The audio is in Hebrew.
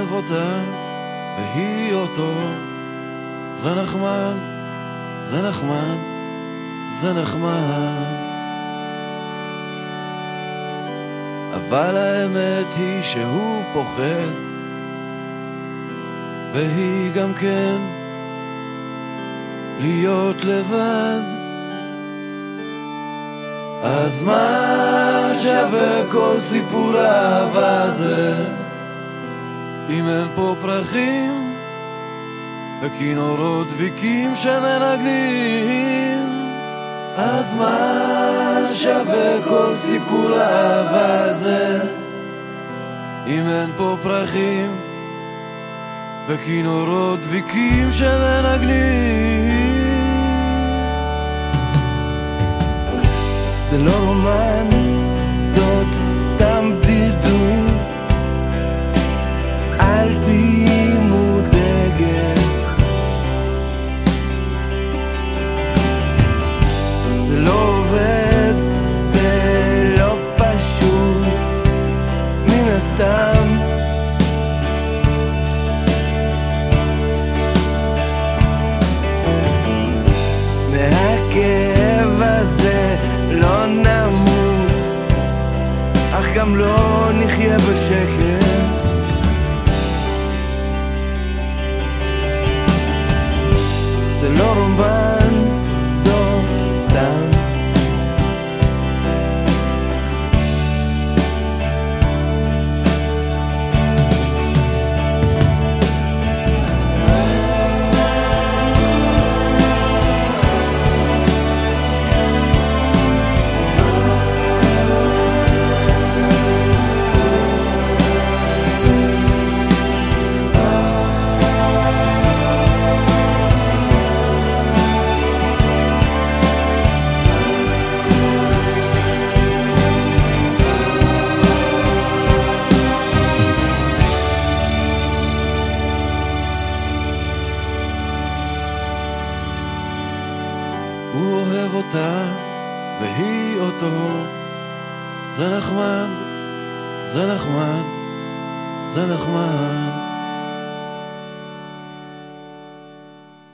אוהב אותה והיא אותו. זה נחמד, זה נחמד, זה נחמד. אבל האמת היא שהוא פוחד, והיא גם כן להיות לבד. אז מה שווה כל סיפור האהבה הזה אם אין פה פרחים וכינורות דביקים שמנגנים? אז מה שווה כל סיפור האהבה הזה אם אין פה פרחים וכינורות דביקים שמנגנים? זה לא רומן, זאת סתם בדידות. אל תהי מודאגת, זה לא עובד, זה לא פשוט. מן הסתם מהכאב הזה לא נמות, אך גם לא נחיה בשקט. זה לא רומן, זאת סתם. הוא אוהב אותה והיא אותו. זה נחמד, זה נחמד, זה נחמד.